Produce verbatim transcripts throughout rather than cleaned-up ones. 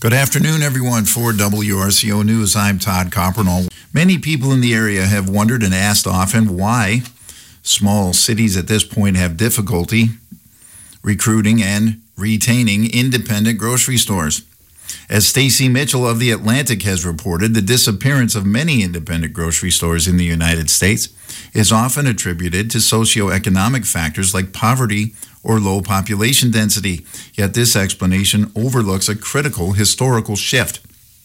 Good afternoon, everyone. For W R C O News, I'm Todd Copernall. Many people in the area have wondered and asked often why small cities at this point have difficulty recruiting and retaining independent grocery stores. As Stacy Mitchell of The Atlantic has reported, the disappearance of many independent grocery stores in the United States is often attributed to socioeconomic factors like poverty or low population density. Yet this explanation overlooks a critical historical shift.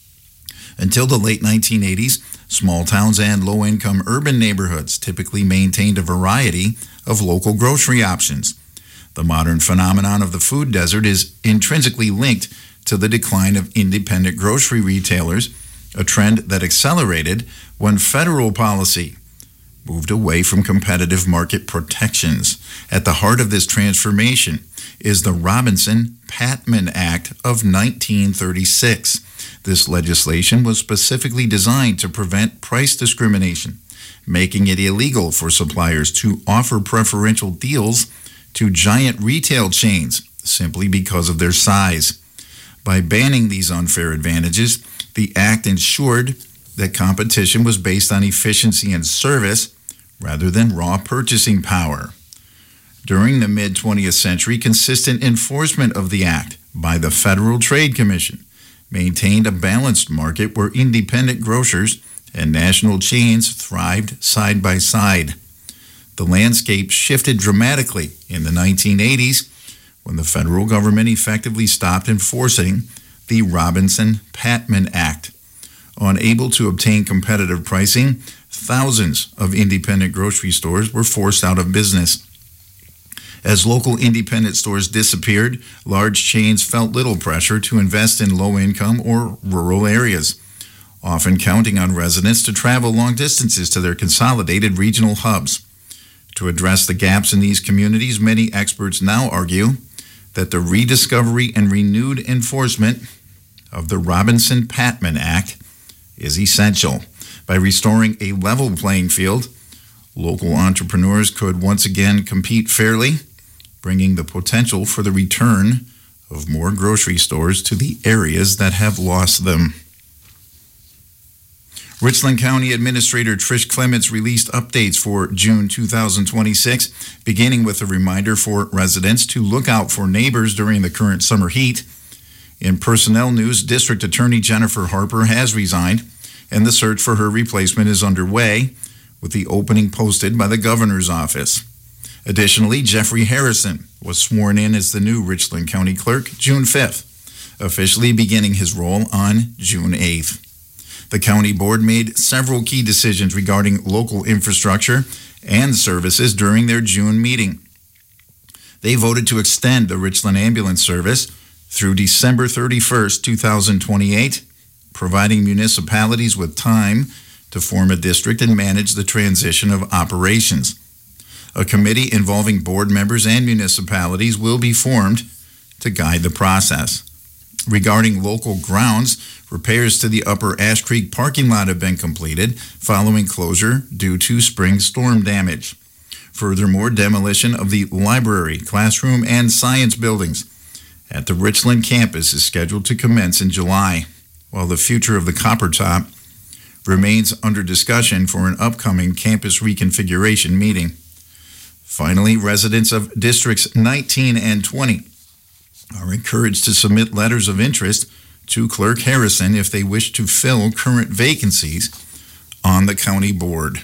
Until the late nineteen eighties, small towns and low-income urban neighborhoods typically maintained a variety of local grocery options. The modern phenomenon of the food desert is intrinsically linked to the decline of independent grocery retailers, a trend that accelerated when federal policy moved away from competitive market protections. At the heart of this transformation is the Robinson-Patman Act of nineteen thirty-six. This legislation was specifically designed to prevent price discrimination, making it illegal for suppliers to offer preferential deals to giant retail chains simply because of their size. By banning these unfair advantages, the act ensured that competition was based on efficiency and service rather than raw purchasing power. During the mid-twentieth century, consistent enforcement of the act by the Federal Trade Commission maintained a balanced market where independent grocers and national chains thrived side by side. The landscape shifted dramatically in the nineteen eighties when the federal government effectively stopped enforcing the Robinson-Patman Act. Unable to obtain competitive pricing, thousands of independent grocery stores were forced out of business. As local independent stores disappeared, large chains felt little pressure to invest in low-income or rural areas, often counting on residents to travel long distances to their consolidated regional hubs. To address the gaps in these communities, many experts now argue that the rediscovery and renewed enforcement of the Robinson-Patman Act is essential. By restoring a level playing field, local entrepreneurs could once again compete fairly, bringing the potential for the return of more grocery stores to the areas that have lost them. Richland County Administrator Trish Clements released updates for June two thousand twenty-six, beginning with a reminder for residents to look out for neighbors during the current summer heat. In personnel news, District Attorney Jennifer Harper has resigned, and the search for her replacement is underway, with the opening posted by the governor's office. Additionally, Jeffrey Harrison was sworn in as the new Richland County Clerk June fifth, officially beginning his role on June eighth. The county board made several key decisions regarding local infrastructure and services during their June meeting. They voted to extend the Richland Ambulance Service through December thirty-first, two thousand twenty-eight, providing municipalities with time to form a district and manage the transition of operations. A committee involving board members and municipalities will be formed to guide the process. Regarding local grounds, repairs to the Upper Ash Creek parking lot have been completed following closure due to spring storm damage. Furthermore, demolition of the library, classroom, and science buildings at the Richland campus is scheduled to commence in July, while the future of the Copper Top remains under discussion for an upcoming campus reconfiguration meeting. Finally, residents of Districts nineteen and twenty are encouraged to submit letters of interest to Clerk Harrison if they wish to fill current vacancies on the county board.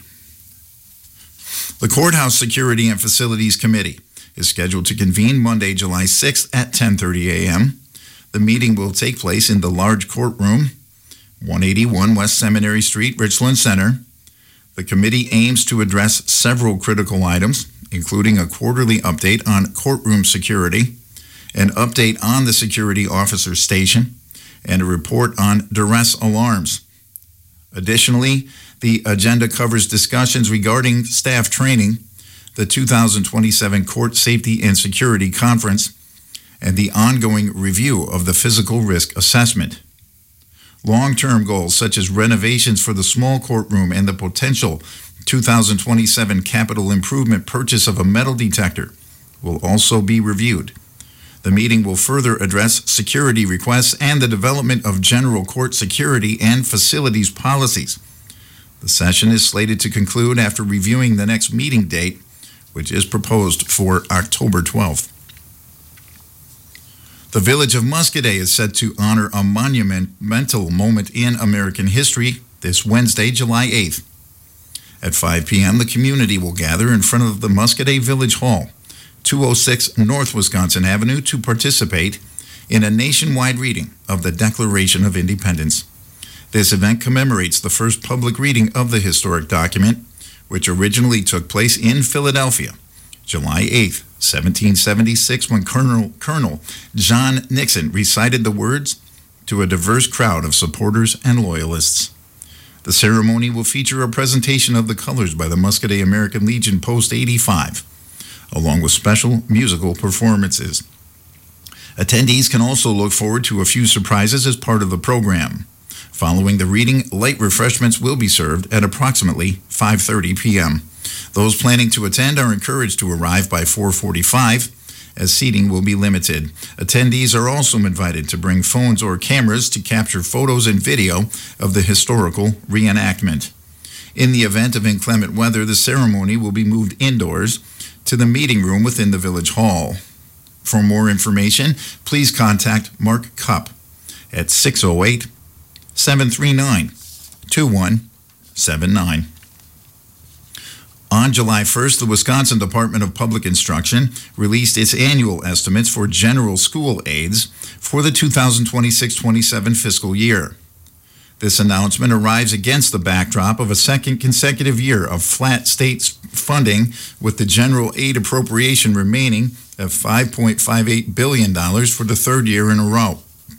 The Courthouse Security and Facilities Committee is scheduled to convene Monday, July sixth at ten thirty a.m. The meeting will take place in the large courtroom, one eighty-one West Seminary Street, Richland Center. The committee aims to address several critical items, including a quarterly update on courtroom security, an update on the security officer station, and a report on duress alarms. Additionally, the agenda covers discussions regarding staff training, the two thousand twenty-seven Court Safety and Security Conference, and the ongoing review of the physical risk assessment. Long-term goals such as renovations for the small courtroom and the potential two thousand twenty-seven capital improvement purchase of a metal detector will also be reviewed. The meeting will further address security requests and the development of general court security and facilities policies. The session is slated to conclude after reviewing the next meeting date, which is proposed for October twelfth. The village of Muscoda is set to honor a monumental moment in American history this Wednesday, July eighth. At five p.m., the community will gather in front of the Muscoda Village Hall, two oh six North Wisconsin Avenue, to participate in a nationwide reading of the Declaration of Independence. This event commemorates the first public reading of the historic document, which originally took place in Philadelphia, July eighth, seventeen seventy-six, when Colonel, Colonel John Nixon recited the words to a diverse crowd of supporters and loyalists. The ceremony will feature a presentation of the colors by the Muscoda American Legion Post eighty-five, along with special musical performances. Attendees can also look forward to a few surprises as part of the program. Following the reading, light refreshments will be served at approximately five thirty p.m. Those planning to attend are encouraged to arrive by four forty-five, as seating will be limited. Attendees are also invited to bring phones or cameras to capture photos and video of the historical reenactment. In the event of inclement weather, the ceremony will be moved indoors to the meeting room within the village hall. For more information, please contact Mark Cupp at six oh eight, seven three nine, two one seven nine. On July first, the Wisconsin Department of Public Instruction released its annual estimates for general school aids for the two thousand twenty-six twenty-seven fiscal year. This announcement arrives against the backdrop of a second consecutive year of flat state funding, with the general aid appropriation remaining at five point five eight billion dollars for the third year in a row.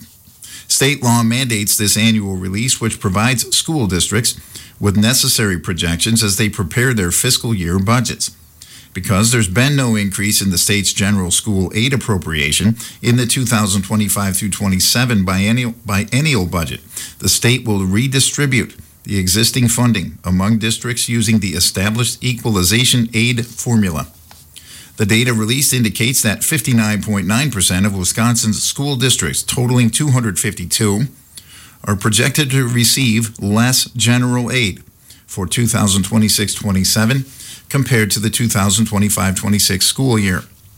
State law mandates this annual release, which provides school districts with necessary projections as they prepare their fiscal year budgets. Because there's been no increase in the state's general school aid appropriation in the two thousand twenty-five through twenty-seven biennial, biennial budget, the state will redistribute the existing funding among districts using the established equalization aid formula. The data released indicates that fifty-nine point nine percent of Wisconsin's school districts, totaling two hundred fifty-two, are projected to receive less general aid for two thousand twenty-six twenty-seven compared to the two thousand twenty-five twenty-six school year.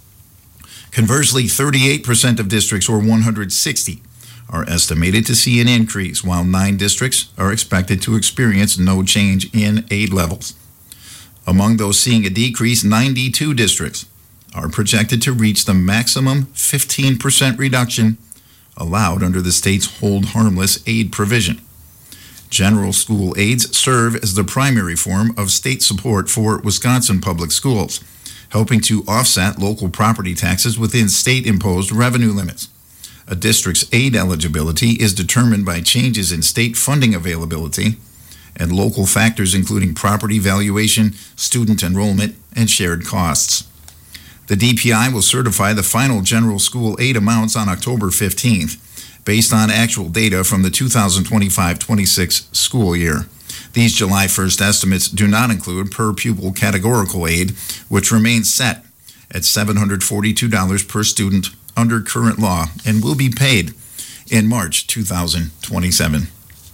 Conversely, thirty-eight percent of districts, or one hundred sixty, are estimated to see an increase, while nine districts are expected to experience no change in aid levels. Among those seeing a decrease, ninety-two districts are projected to reach the maximum fifteen percent reduction allowed under the state's hold harmless aid provision. General school aids serve as the primary form of state support for Wisconsin public schools, helping to offset local property taxes within state-imposed revenue limits. A district's aid eligibility is determined by changes in state funding availability and local factors including property valuation, student enrollment, and shared costs. The D P I will certify the final general school aid amounts on October fifteenth, based on actual data from the two thousand twenty-five twenty-six school year. These July first estimates do not include per pupil categorical aid, which remains set at seven hundred forty-two dollars per student under current law and will be paid in March two thousand twenty-seven.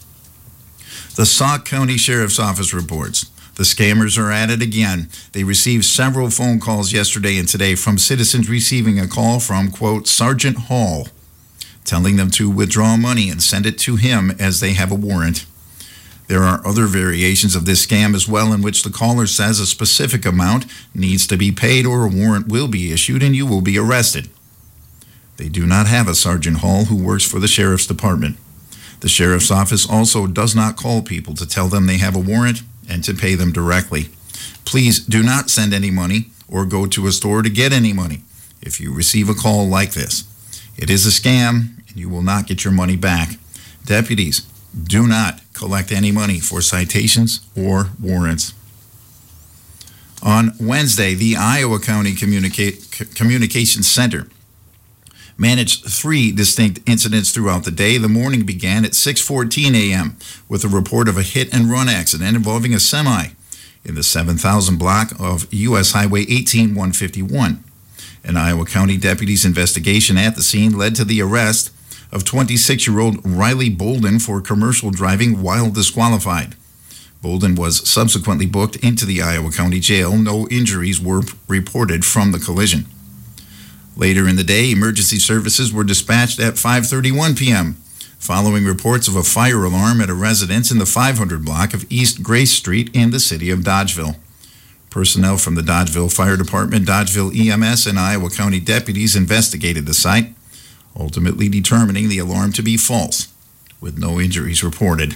The Sauk County Sheriff's Office reports the scammers are at it again. They received several phone calls yesterday and today from citizens receiving a call from, quote, Sergeant Hall, telling them to withdraw money and send it to him as they have a warrant. There are other variations of this scam as well, in which the caller says a specific amount needs to be paid or a warrant will be issued and you will be arrested. They do not have a Sergeant Hall who works for the Sheriff's Department. The Sheriff's Office also does not call people to tell them they have a warrant and to pay them directly. Please do not send any money or go to a store to get any money if you receive a call like this. It is a scam and you will not get your money back. Deputies, do not collect any money for citations or warrants. On Wednesday, the Iowa County Communica- Communications Center managed three distinct incidents throughout the day. The morning began at six fourteen a.m. with a report of a hit-and-run accident involving a semi in the seven thousand block of U S Highway eighteen one fifty-one. An Iowa County deputy's investigation at the scene led to the arrest of twenty-six-year-old Riley Bolden for commercial driving while disqualified. Bolden was subsequently booked into the Iowa County Jail. No injuries were reported from the collision. Later in the day, emergency services were dispatched at five thirty-one p.m. following reports of a fire alarm at a residence in the five hundred block of East Grace Street in the city of Dodgeville. Personnel from the Dodgeville Fire Department, Dodgeville E M S, and Iowa County deputies investigated the site, ultimately determining the alarm to be false, with no injuries reported.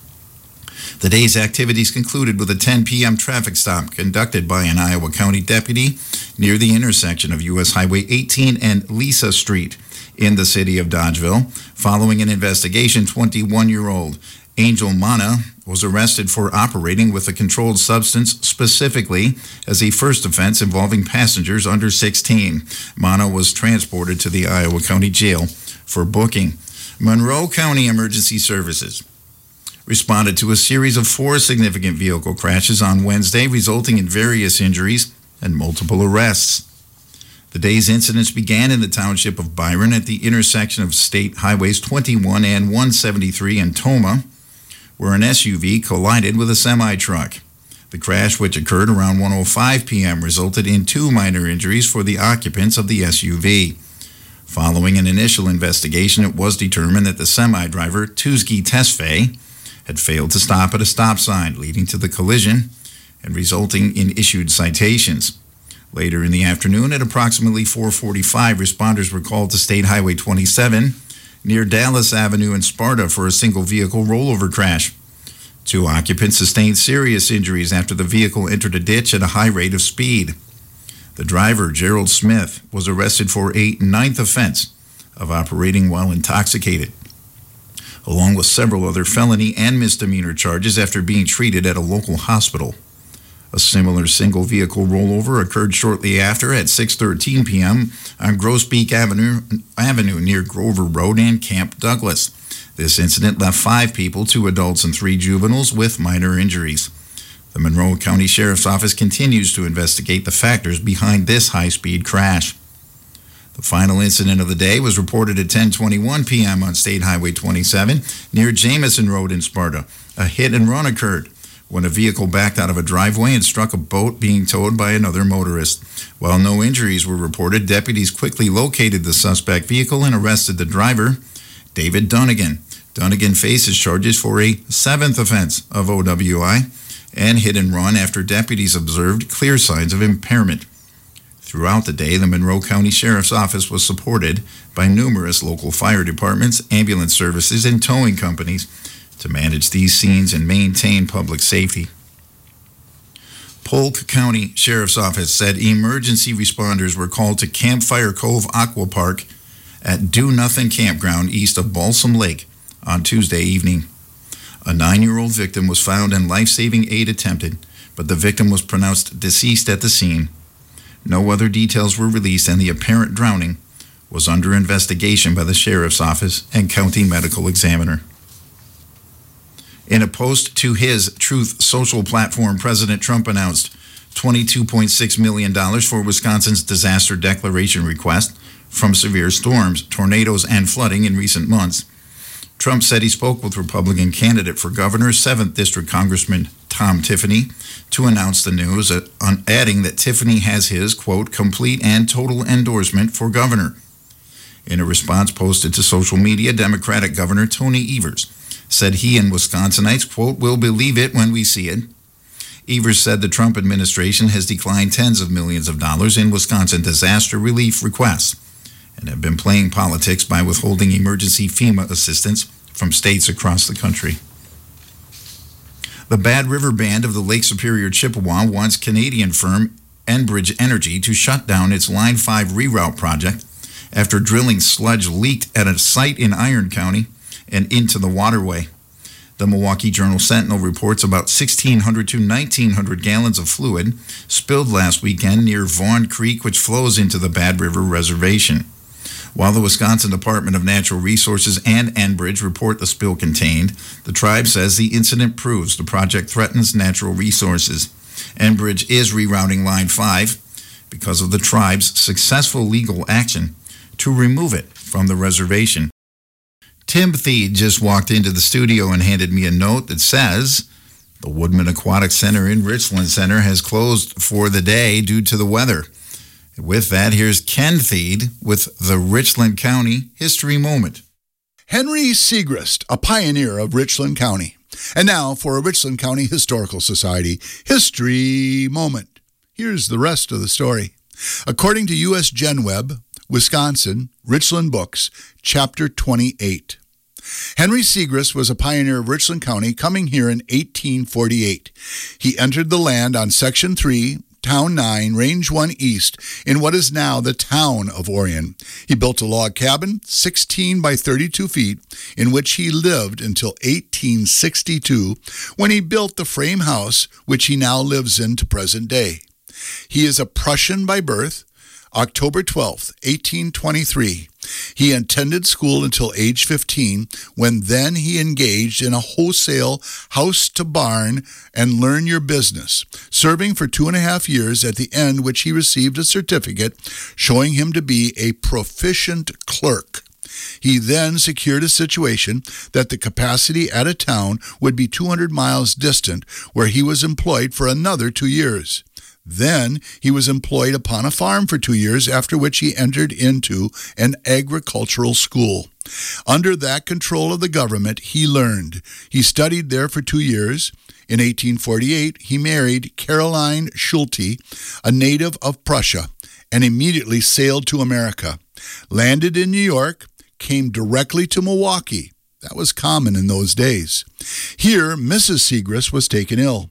The day's activities concluded with a ten p.m. traffic stop conducted by an Iowa County deputy near the intersection of U S Highway eighteen and Lisa Street in the city of Dodgeville. Following an investigation, twenty-one-year-old Angel Mana was arrested for operating with a controlled substance, specifically as a first offense involving passengers under sixteen. Mana was transported to the Iowa County Jail for booking. Monroe County Emergency Services responded to a series of four significant vehicle crashes on Wednesday, resulting in various injuries and multiple arrests. The day's incidents began in the township of Byron at the intersection of State Highways twenty-one and one seventy-three in Tomah, where an S U V collided with a semi-truck. The crash, which occurred around one oh five p.m., resulted in two minor injuries for the occupants of the S U V. Following an initial investigation, it was determined that the semi-driver, Tuzgi Tesfaye, had failed to stop at a stop sign, leading to the collision and resulting in issued citations. Later in the afternoon, at approximately four forty-five, responders were called to State Highway twenty-seven near Dallas Avenue in Sparta for a single vehicle rollover crash. Two occupants sustained serious injuries after the vehicle entered a ditch at a high rate of speed. The driver, Gerald Smith, was arrested for a ninth offense of operating while intoxicated, along with several other felony and misdemeanor charges after being treated at a local hospital. A similar single-vehicle rollover occurred shortly after at six thirteen p.m. on Grosbeak Avenue, Avenue near Grover Road and Camp Douglas. This incident left five people, two adults and three juveniles, with minor injuries. The Monroe County Sheriff's Office continues to investigate the factors behind this high-speed crash. The final incident of the day was reported at ten twenty-one p.m. on State Highway twenty-seven near Jamison Road in Sparta. A hit-and-run occurred when a vehicle backed out of a driveway and struck a boat being towed by another motorist. While no injuries were reported, deputies quickly located the suspect vehicle and arrested the driver, David Dunnigan. Dunnigan faces charges for a seventh offense of O W I and hit-and-run after deputies observed clear signs of impairment. Throughout the day, the Monroe County Sheriff's Office was supported by numerous local fire departments, ambulance services, and towing companies to manage these scenes and maintain public safety. Polk County Sheriff's Office said emergency responders were called to Campfire Cove Aqua Park at Do Nothing Campground east of Balsam Lake on Tuesday evening. A nine-year-old victim was found and life-saving aid attempted, but the victim was pronounced deceased at the scene. No other details were released, and the apparent drowning was under investigation by the Sheriff's Office and County Medical Examiner. In a post to his Truth Social platform, President Trump announced twenty-two point six million dollars for Wisconsin's disaster declaration request from severe storms, tornadoes, and flooding in recent months. Trump said he spoke with Republican candidate for governor, seventh District Congressman Tom Tiffany, to announce the news, uh, on adding that Tiffany has his, quote, complete and total endorsement for governor. In a response posted to social media, Democratic Governor Tony Evers said he and Wisconsinites, quote, will believe it when we see it. Evers said the Trump administration has declined tens of millions of dollars in Wisconsin disaster relief requests and have been playing politics by withholding emergency FEMA assistance from states across the country. The Bad River Band of the Lake Superior Chippewa wants Canadian firm Enbridge Energy to shut down its Line five reroute project after drilling sludge leaked at a site in Iron County and into the waterway. The Milwaukee Journal-Sentinel reports about sixteen hundred to nineteen hundred gallons of fluid spilled last weekend near Vaughn Creek, which flows into the Bad River Reservation. While the Wisconsin Department of Natural Resources and Enbridge report the spill contained, the tribe says the incident proves the project threatens natural resources. Enbridge is rerouting Line five because of the tribe's successful legal action to remove it from the reservation. Tim Thede just walked into the studio and handed me a note that says the Woodman Aquatic Center in Richland Center has closed for the day due to the weather. With that, here's Ken Thede with the Richland County History Moment. Henry Siegrist, a pioneer of Richland County. And now for a Richland County Historical Society History Moment. Here's the rest of the story. According to U S Gen Web, Wisconsin, Richland Books, Chapter twenty-eight. Henry Siegrist was a pioneer of Richland County, coming here in eighteen forty-eight. He entered the land on Section three, Town nine, Range one East, in what is now the town of Orion. He built a log cabin, sixteen by thirty-two feet, in which he lived until eighteen sixty-two, when he built the frame house, which he now lives in to present day. He is a Prussian by birth. October twelfth, eighteen twenty-three. He attended school until age fifteen, when then he engaged in a wholesale house-to-barn and learn your business, serving for two and a half years, at the end which he received a certificate showing him to be a proficient clerk. He then secured a situation that the capacity at a town would be two hundred miles distant, where he was employed for another two years. Then he was employed upon a farm for two years, after which he entered into an agricultural school. Under that control of the government, he learned. He studied there for two years. In eighteen forty-eight, he married Caroline Schulte, a native of Prussia, and immediately sailed to America. Landed in New York, came directly to Milwaukee. That was common in those days. Here, Missus Siegrist was taken ill.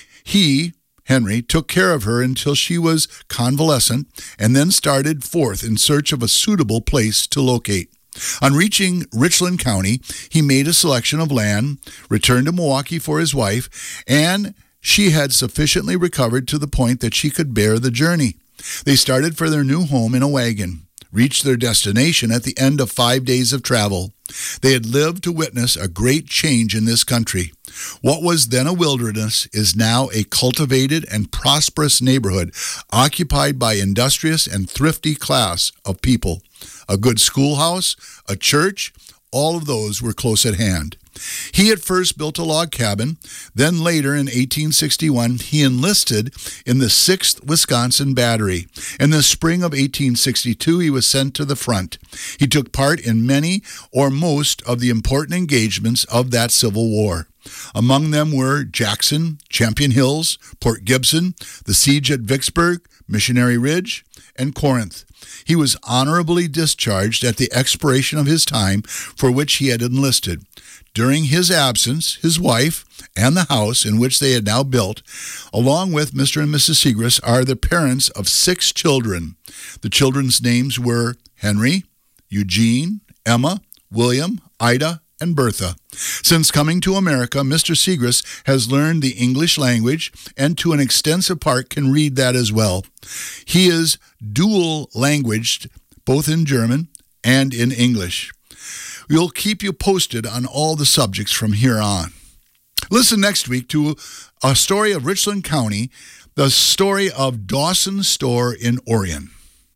He, Henry, took care of her until she was convalescent, and then started forth in search of a suitable place to locate. On reaching Richland County, he made a selection of land, returned to Milwaukee for his wife, and she had sufficiently recovered to the point that she could bear the journey. They started for their new home in a wagon, reached their destination at the end of five days of travel. They had lived to witness a great change in this country. What was then a wilderness is now a cultivated and prosperous neighborhood occupied by industrious and thrifty class of people. A good schoolhouse, a church, all of those were close at hand. He at first built a log cabin. Then later in eighteen sixty-one, he enlisted in the sixth Wisconsin Battery. In the spring of eighteen sixty-two, he was sent to the front. He took part in many or most of the important engagements of that Civil War. Among them were Jackson, Champion Hills, Port Gibson, the siege at Vicksburg, Missionary Ridge, and Corinth. He was honorably discharged at the expiration of his time for which he had enlisted. During his absence, his wife and the house in which they had now built, along with Mister and Missus Siegrist, are the parents of six children. The children's names were Henry, Eugene, Emma, William, Ida, and Bertha. Since coming to America, Mister Siegrist has learned the English language and to an extensive part can read that as well. He is dual languaged, both in German and in English. We'll keep you posted on all the subjects from here on. Listen next week to a story of Richland County, the story of Dawson's Store in Orion.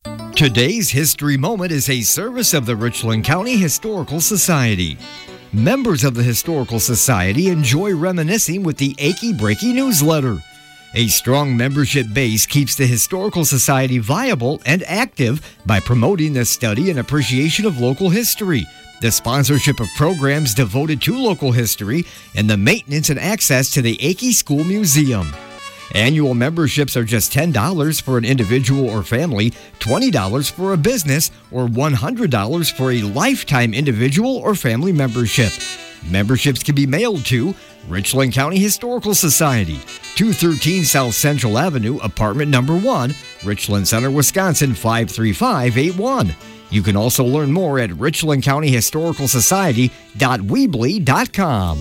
Today's History Moment is a service of the Richland County Historical Society. Members of the Historical Society enjoy reminiscing with the Achy Breaky newsletter. A strong membership base keeps the Historical Society viable and active by promoting the study and appreciation of local history, the sponsorship of programs devoted to local history, and the maintenance and access to the Achy School Museum. Annual memberships are just ten dollars for an individual or family, twenty dollars for a business, or one hundred dollars for a lifetime individual or family membership. Memberships can be mailed to Richland County Historical Society, two thirteen South Central Avenue, apartment number one, Richland Center, Wisconsin, five three five eight one. You can also learn more at richland county historical society dot weebly dot com.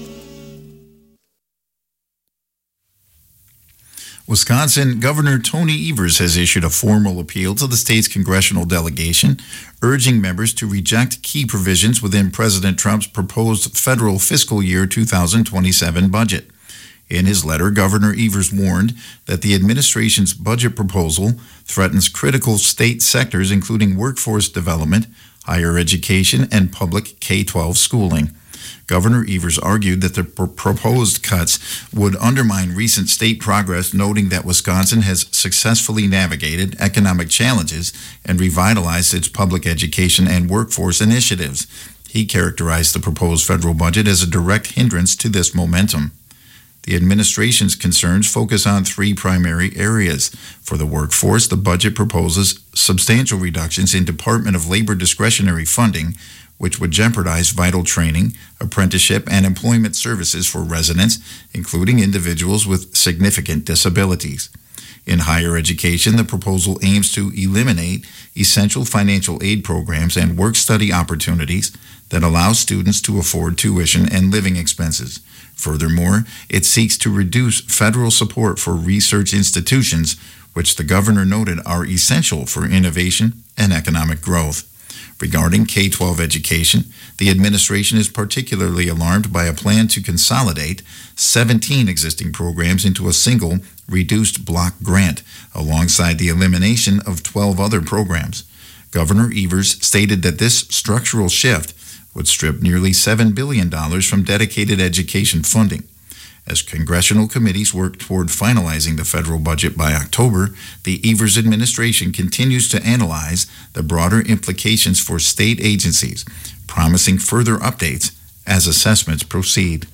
Wisconsin Governor Tony Evers has issued a formal appeal to the state's congressional delegation, urging members to reject key provisions within President Trump's proposed federal fiscal year two thousand twenty-seven budget. In his letter, Governor Evers warned that the administration's budget proposal threatens critical state sectors, including workforce development, higher education, and public K twelve schooling. Governor Evers argued that the pr- proposed cuts would undermine recent state progress, noting that Wisconsin has successfully navigated economic challenges and revitalized its public education and workforce initiatives. He characterized the proposed federal budget as a direct hindrance to this momentum. The administration's concerns focus on three primary areas. For the workforce, the budget proposes substantial reductions in Department of Labor discretionary funding, which would jeopardize vital training, apprenticeship, and employment services for residents, including individuals with significant disabilities. In higher education, the proposal aims to eliminate essential financial aid programs and work-study opportunities that allow students to afford tuition and living expenses. Furthermore, it seeks to reduce federal support for research institutions, which the governor noted are essential for innovation and economic growth. Regarding K twelve education, the administration is particularly alarmed by a plan to consolidate seventeen existing programs into a single reduced block grant, alongside the elimination of twelve other programs. Governor Evers stated that this structural shift would strip nearly seven billion dollars from dedicated education funding. As congressional committees work toward finalizing the federal budget by October, the Evers administration continues to analyze the broader implications for state agencies, promising further updates as assessments proceed.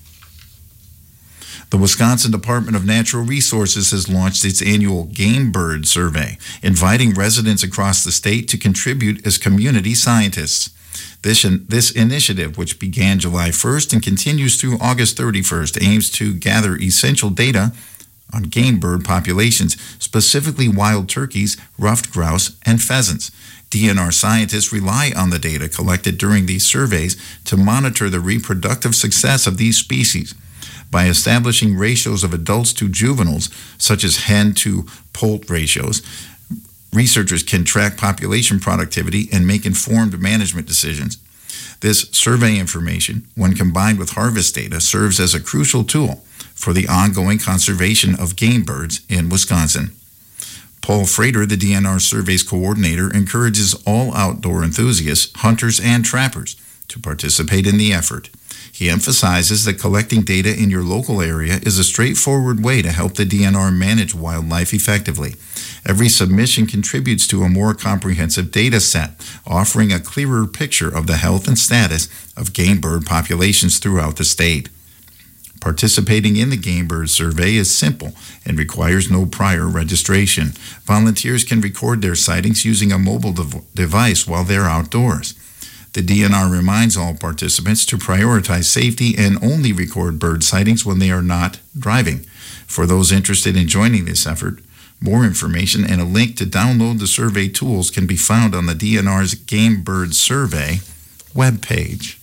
The Wisconsin Department of Natural Resources has launched its annual Game Bird Survey, inviting residents across the state to contribute as community scientists. This, this initiative, which began July first and continues through August thirty-first, aims to gather essential data on game bird populations, specifically wild turkeys, ruffed grouse, and pheasants. D N R scientists rely on the data collected during these surveys to monitor the reproductive success of these species. By establishing ratios of adults to juveniles, such as hen to poult ratios, researchers can track population productivity and make informed management decisions. This survey information, when combined with harvest data, serves as a crucial tool for the ongoing conservation of game birds in Wisconsin. Paul Frater, the D N R Survey's coordinator, encourages all outdoor enthusiasts, hunters, and trappers to participate in the effort. He emphasizes that collecting data in your local area is a straightforward way to help the D N R manage wildlife effectively. Every submission contributes to a more comprehensive data set, offering a clearer picture of the health and status of game bird populations throughout the state. Participating in the Game Bird Survey is simple and requires no prior registration. Volunteers can record their sightings using a mobile dev- device while they're outdoors. The D N R reminds all participants to prioritize safety and only record bird sightings when they are not driving. For those interested in joining this effort, more information and a link to download the survey tools can be found on the D N R's Game Bird Survey webpage.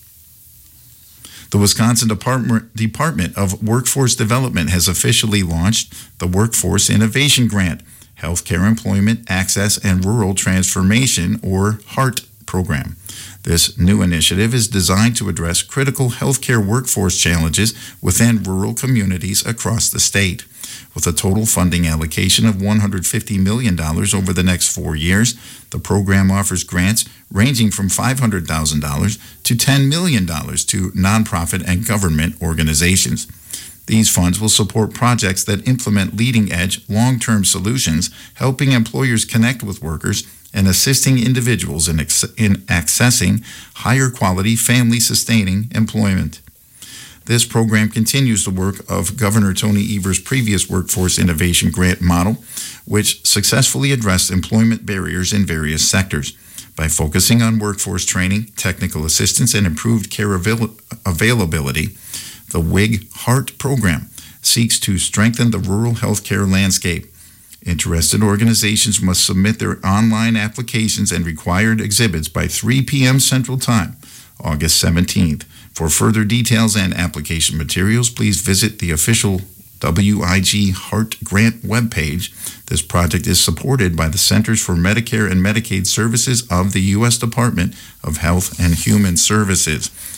The Wisconsin Department, Department of Workforce Development has officially launched the Workforce Innovation Grant, Healthcare Employment Access and Rural Transformation, or HART program. This new initiative is designed to address critical healthcare workforce challenges within rural communities across the state. With a total funding allocation of one hundred fifty million dollars over the next four years, the program offers grants ranging from five hundred thousand dollars to ten million dollars to nonprofit and government organizations. These funds will support projects that implement leading-edge, long-term solutions, helping employers connect with workers and assisting individuals in, ex- in accessing higher-quality, family-sustaining employment. This program continues the work of Governor Tony Evers' previous Workforce Innovation Grant model, which successfully addressed employment barriers in various sectors. By focusing on workforce training, technical assistance, and improved care avail- availability, the W I G HART program seeks to strengthen the rural healthcare landscape. Interested organizations must submit their online applications and required exhibits by three p.m. Central Time, August seventeenth. For further details and application materials, please visit the official W I G HART grant webpage. This project is supported by the Centers for Medicare and Medicaid Services of the U S Department of Health and Human Services.